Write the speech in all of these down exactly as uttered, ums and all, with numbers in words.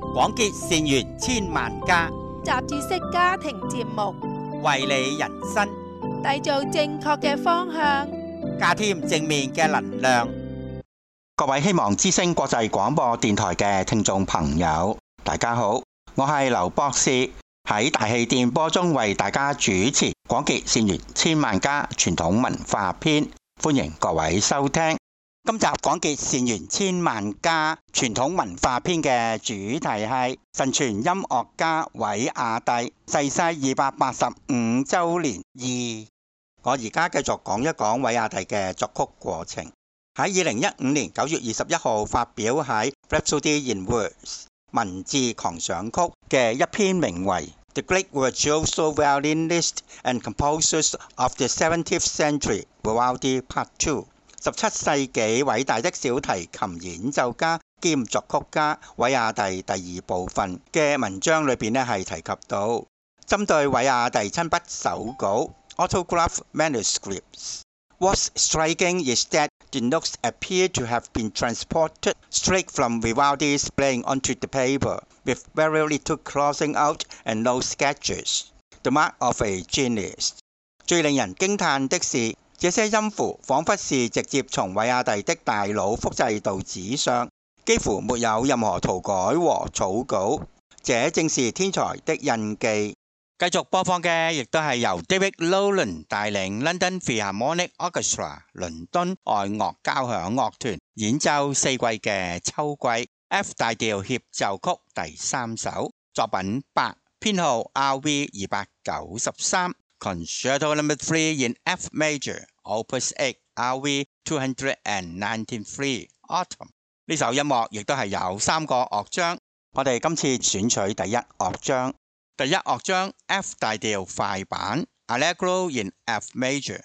廣結善緣千萬家， 雜誌式家庭節目， 為你人生締造正確嘅方向， 加添正面嘅能量。 各位希望之聲國際廣播電台嘅聽眾朋友，大家好，我係劉博士，喺大氣電波中為大家主持廣結善緣千萬家傳統文化篇，歡迎各位收聽。今集廣結善緣千萬家傳統文化篇嘅主題係神傳音樂家韋亞弟逝世二百八十五周年二。我而家繼續講一講韋亞弟嘅作曲過程。喺二零一五年九月二十一號發表喺 Rhapsody in Words 文字狂想曲嘅一篇名為 The Great Virtuoso Violinists and Composers of the seventeenth Century Vivaldi Part Two 十七世紀偉大的小提琴演奏家兼作曲家韋亞弟第二部分嘅文章裏邊呢係提及到，針對韋亞弟親筆手稿 autograph manuscripts。What's striking is that the notes appear to have been transported straight from Vivaldi's playing onto the paper, with very little crossing out and no sketches. The mark of a genius. 最令人驚嘆的是，這些音符彷彿是直接從韋亞弟的大腦複製到紙上，幾乎沒有任何塗改和草稿。這正是天才的印記。繼續播放嘅亦都係由 David Nolan 帶領 London Philharmonic Orchestra 倫敦愛樂交響樂團演奏四季嘅秋季 F 大調協奏曲第三首作品八，編號 R V 二百九十三 Concerto Number Three in F Major Opus Eight R V Two Hundred and Ninety-Three Autumn。 呢首音樂亦都係有三個樂章，我哋今次選取第一樂章。第一樂章 F 大調快板 Allegro in F Major。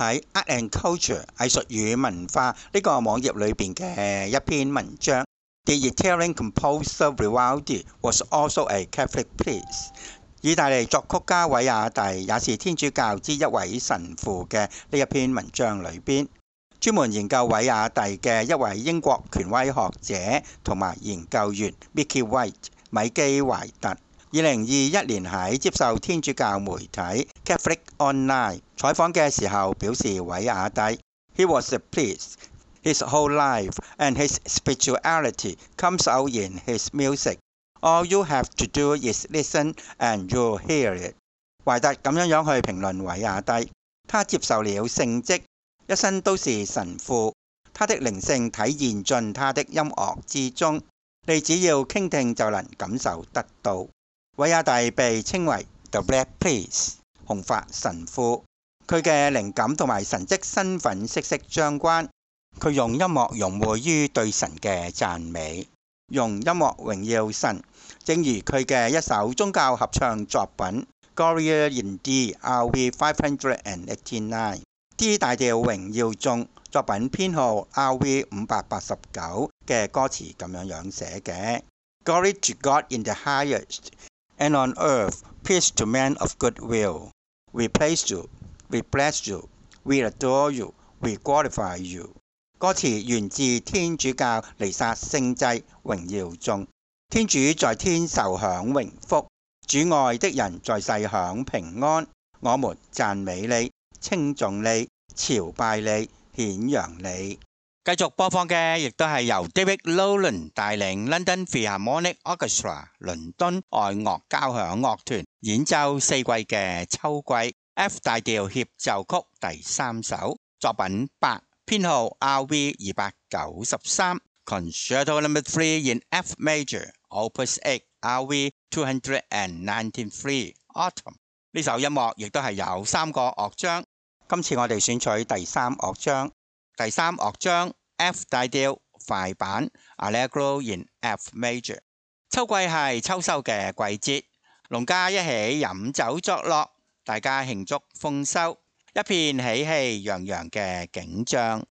喺 Art and Culture 藝術與文化呢個網頁裏邊嘅一篇文章。The Italian composer Vivaldi was also a Catholic priest。意大利作曲家韋亞第也是天主教之一位神父嘅呢一篇文章裏邊，專門研究韋亞第嘅一位英國權威學者同埋研究員 Mickey White 米基懷特，二零二一年喺接受天主教媒體 Catholic Online 採訪嘅時候表示，韋亞第 He was a priest his whole life and his spirituality comes out in his music。All you have to do is listen and you'll hear it。懷特咁樣樣去評論韋亞第，他接受了聖職，一生都是神父，他的靈性體現進他的音樂之中，你只要傾聽就能感受得到。韋亞第被稱為 The Black Priest 紅髮神父，佢嘅靈感同埋神職身份息息相關，佢用音樂融匯於對神嘅讚美，用音樂榮耀神，正如佢嘅一首宗教合唱作品 Gloria in D R V五八九 D 大調榮耀中作品編號 R V 五百八十九嘅歌詞咁樣樣寫嘅 Glory to God in the highest and on earth peace to men of good will. We praise you, we bless you, we adore you, we glorify you。歌詞源自天主教彌撒聖祭榮耀中，天主在天受享榮福，主愛的人在世享平安。我們讚美你，稱頌你，朝拜你，顯揚你。繼續播放嘅亦都係由 David Nolan 帶領 London Philharmonic Orchestra 倫敦愛樂交響樂團演奏四季嘅秋季 F 大調協奏曲第三首作品八。編號 R V 二百九十三 Concerto Number Three in F Major Opus Eight R V Two Hundred and Ninety-Three Autumn。 呢首音樂亦都係有三個樂章，今次我哋選取第三樂章。第三樂章 F 大調快板 Allegro in F Major。 秋季係秋收嘅季節，農家一起飲酒作樂，大家慶祝豐收，一片喜氣洋洋嘅景象。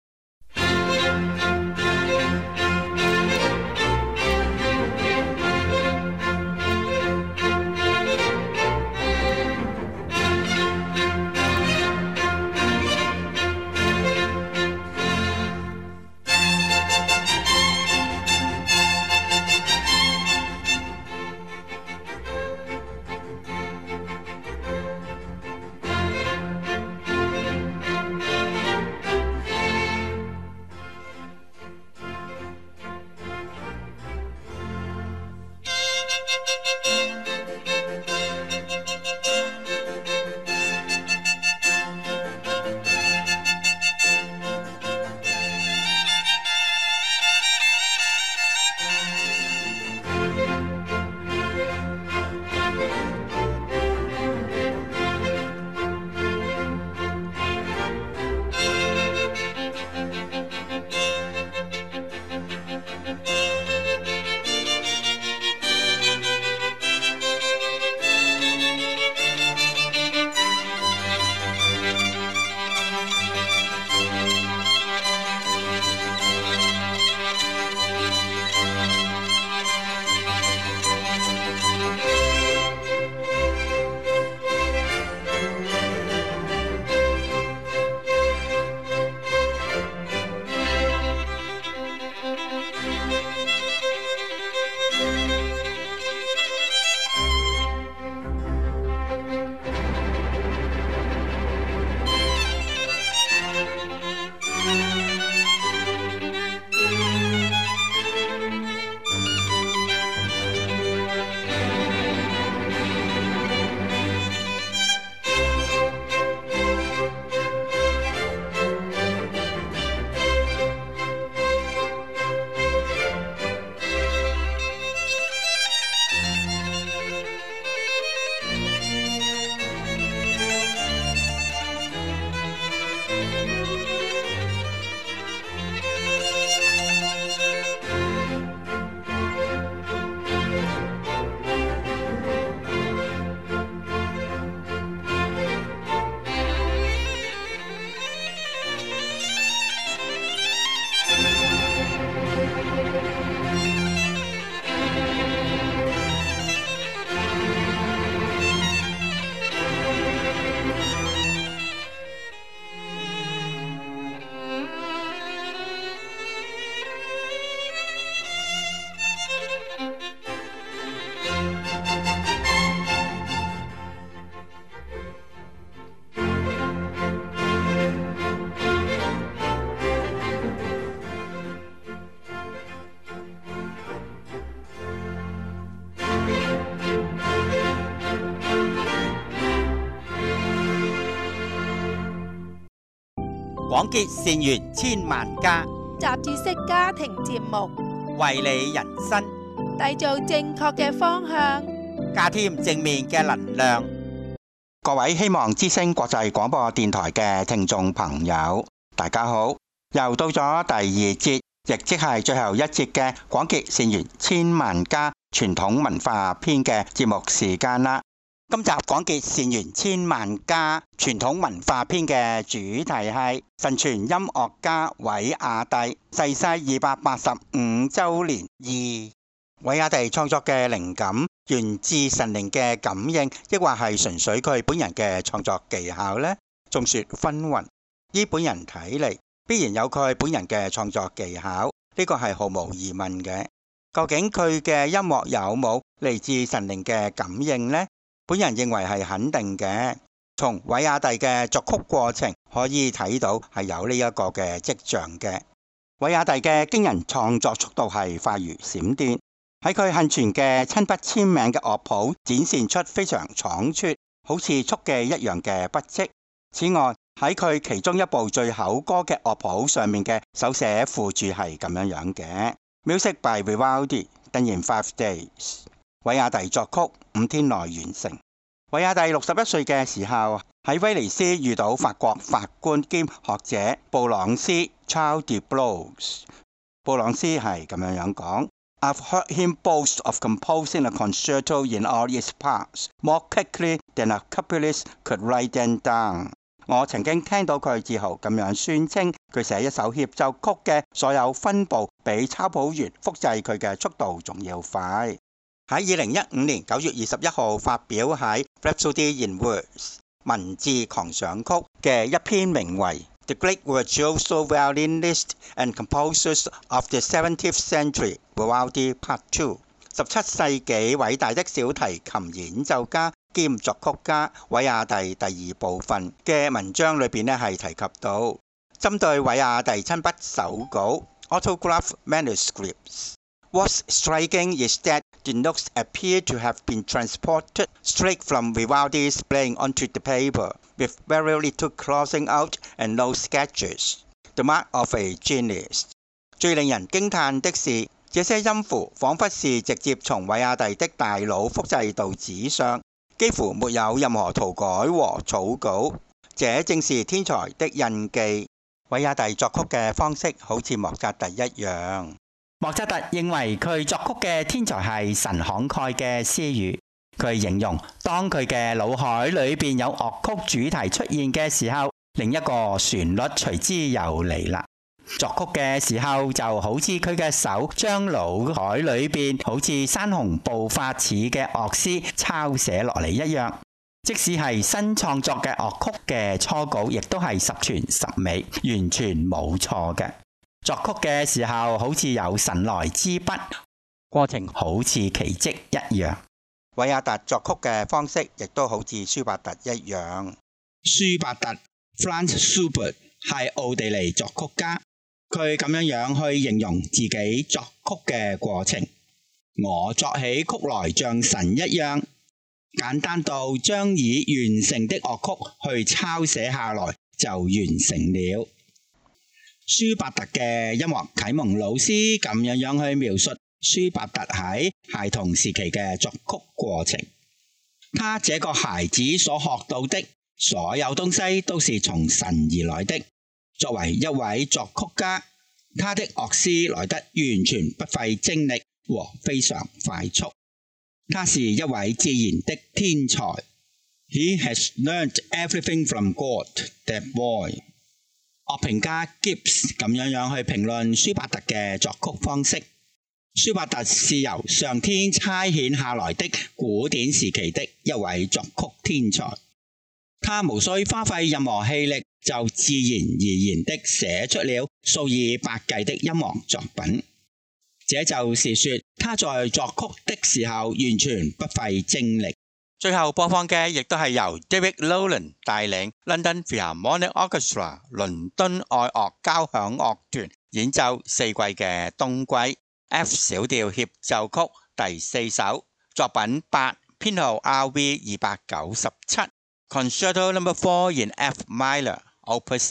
廣結善緣千萬家， 雜誌式家庭節目， 為你人生締造正確嘅方向， 加添正面嘅能量。 各位希望之聲國際廣播電台嘅聽眾朋友，大家好，又到咗第二節，亦即係最後一節嘅廣結善緣千萬家傳統文化篇嘅節目時間啦。今集廣結善緣千萬家傳統文化篇嘅主題係神傳音樂家韋亞弟逝世二百八十五周年二。韋亞弟創作嘅靈感源自神靈嘅感應，抑或係純粹佢本人嘅創作技巧呢？眾說紛紜。依本人睇嚟，必然有佢本人嘅創作技巧，呢個係毫無疑問嘅。究竟佢嘅音樂有冇嚟自神靈嘅感應呢？本人認為係肯定嘅。從韋亞弟嘅作曲過程可以睇到係有呢一個嘅跡象嘅。韋亞弟嘅驚人創作速度係快如閃電，喺佢幸存嘅親筆簽名嘅樂譜展現出非常倉促，好似速記一樣嘅筆跡。此外，喺佢其中一部最口歌嘅樂譜上面嘅手寫附注係咁樣樣嘅 ：Music by Vivaldi, done in five days。韋亞弟作曲，五天內完成。韋亞弟六十一歲嘅時候，喺威尼斯遇到法國法官兼學者布朗斯 Charles de Blois。布朗斯係咁樣樣講 ：I've heard him boast of composing a concerto in all its parts more quickly than a copyist could write them down。我曾經聽到佢自豪咁樣宣稱，佢寫一首協奏曲嘅所有分部比抄譜員複製佢嘅速度仲要快。喺二零一五年九月二十一號發表喺 Rhapsody in Words 文字狂想曲嘅一篇名為 The Great Virtuoso Violinist and Composers of the seventeenth Century Vivaldi Part Two 十七世紀偉大的小提琴演奏家兼作曲家韋亞弟第二部分嘅文章裏邊呢係提及到，針對韋亞弟親筆手稿 Autograph Manuscripts。What's striking is that the notes appear to have been transported straight from Vivaldi's playing onto the paper, with very little crossing out and no sketches, the mark of a genius. 最令人驚嘆的是，這些音符彷彿是直接從韋亞弟的大腦複製到紙上，幾乎沒有任何塗改和草稿。這正是天才的印記。韋亞弟作曲嘅方式好似莫扎特一樣。莫扎特認為佢作曲嘅天才係神慷慨嘅私語。佢形容當佢嘅腦海裏邊有樂曲主題出現嘅時候，另一個旋律隨之又嚟啦。作曲嘅時候就好似佢嘅手將腦海裏邊好似山洪暴發似嘅樂詩抄寫落嚟一樣。即使係新創作嘅樂曲嘅初稿，亦都係十全十美，完全冇錯嘅。作曲嘅時候好似有神來之筆，過程好似奇蹟一樣。韋亞弟作曲嘅方式亦都好似舒伯特一樣。舒伯特 Franz Schubert 係奧地利作曲家，佢咁樣樣去形容自己作曲嘅過程：我作起曲來像神一樣，簡單到將已完成的樂曲去抄寫下來就完成了。舒伯特嘅音樂啟蒙老師咁樣樣去描述舒伯特喺孩童時期嘅作曲過程。他這個孩子所學到的所有東西都是從神而來的。作為一位作曲家，他的樂師來得完全不費精力和非常快速。他是一位自然的天才。He has learned everything from God, that boy。樂評家 Gibbs 咁樣樣去評論舒伯特嘅作曲方式。舒伯特是由上天差遣下來的古典時期的一位作曲天才，他無需花費任何氣力，就自然而然的寫出了數以百計的音樂作品。這就是說，他在作曲的時候完全不費精力。最後播放嘅亦都係由 David Nolan 帶領 London Philharmonic Orchestra 倫敦愛樂交響樂團演奏四季嘅冬季 F 小調協奏曲第四首，作品八，編號 R V 二百九十七 Concerto Number Four in F minor Opus Eight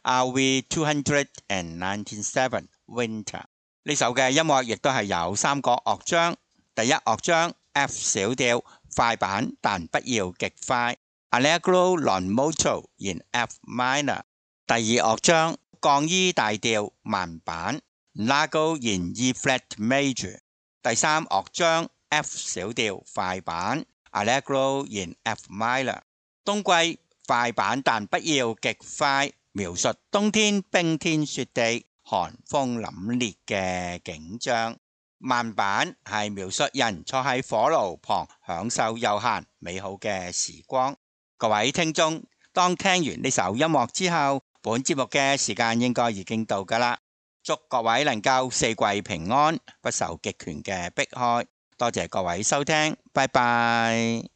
Are We two hundred ninety-seven Winter。 呢首嘅音樂亦都係有三個樂章。第一樂章 F 小調快板但不要極快 Allegro non molto in F minor。 第二樂章降 E 大調慢板 Largo in E flat major。 第三樂章 F 小調快板 Allegro in F minor。 冬季快板但不要極快，描述冬天冰天雪地寒風凜冽嘅景象。慢板係描述人坐喺火爐旁享受悠閒美好嘅時光。各位聽眾，當聽完呢首音樂之後，本節目嘅時間應該已經到㗎啦。祝各位能夠四季平安，不受極權嘅迫害。多謝各位收聽，拜拜。